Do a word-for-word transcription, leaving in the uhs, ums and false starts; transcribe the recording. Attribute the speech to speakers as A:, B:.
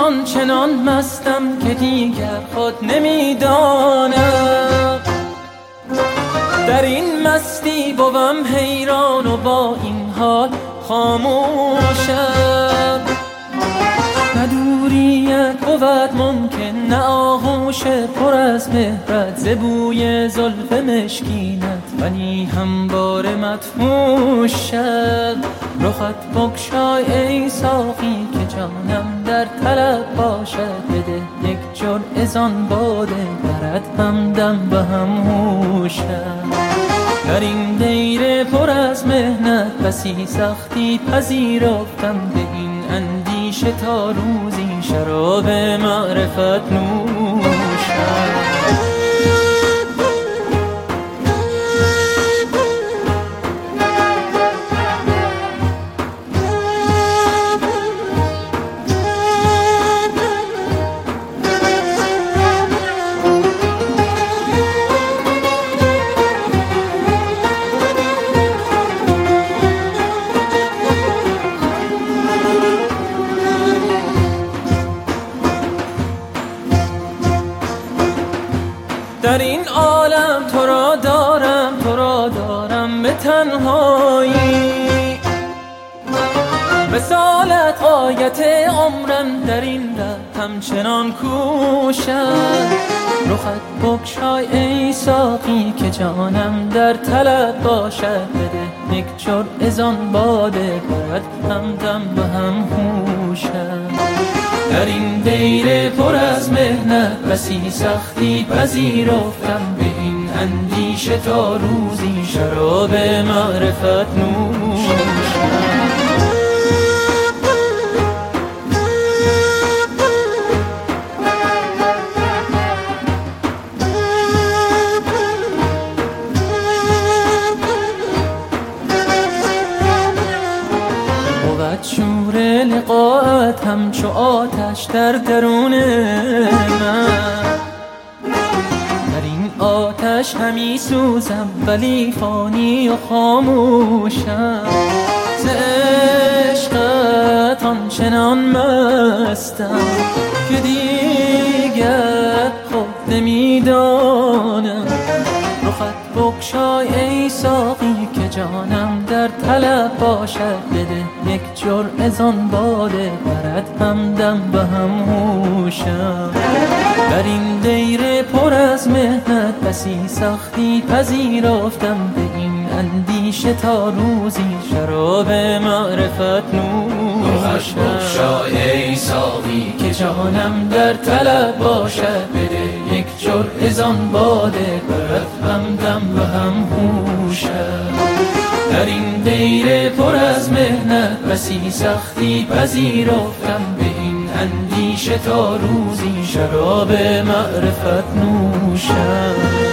A: آنچنان مستم که دیگر خود نمیدانم. در این مستی بوم حیران و با این حال خاموشم. نه دوریت بود ممکن، نه آغوش پر از مهرت، ز بوی زلف مشکینت ولی همواره مدهوشم. رخت بگشای ای ساقی که جانم در طلب باشد، بده یک جرعه زان باده برد همدم و هم هوشم. در این دیر پر از مهنت بسی سختی پذیرفتم، به این اندیشه تا روزی شراب معرفت نوشم. در این عالم تو را دارم، تو را دارم به تنهایی، وصالت غایت عمرم، در این ره همچنان کوشم. رخت بگشای ای ساقی که جانم در طلب باشد، بده یک جرعه زان باده برد همدم و هم هوشم. در این دیر پر از مهنت بسی سختی پذیرفتم، به این اندیشه تا روزی شراب معرفت نوشم. شور لقاءت همچو آتش در درون من، در این آتش همی سوزم ولی فانی و خاموشم. ز عشقت آنچنان مستم که دیگر خود نمیدانم. رخت بگشای ای ساقی که جانم در طلب باشد، بده یک جرعه زان باده برد همدم و هم هوشم. در این دیر پر از مهنت بسی سختی پذیرفتم، به این اندیشه تا روزی شراب معرفت نوشم.
B: بگشای ای ساقی
A: که جانم در طلب باشد، بده یک جرعه زان باده برد همدم و هم هوشم. در این دیر پر از مهنت بسی سختی پذیرفتم، به این اندیشه تا روزی شراب معرفت نوشم.